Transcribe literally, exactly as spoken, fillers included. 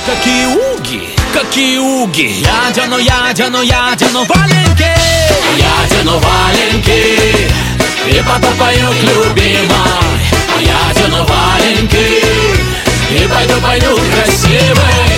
Какие уги, какие уги. Я одену, я одену, я одену валенки. Я одену валенки и потопаю к любимой. Я одену валенки и пойду, пойду красивой.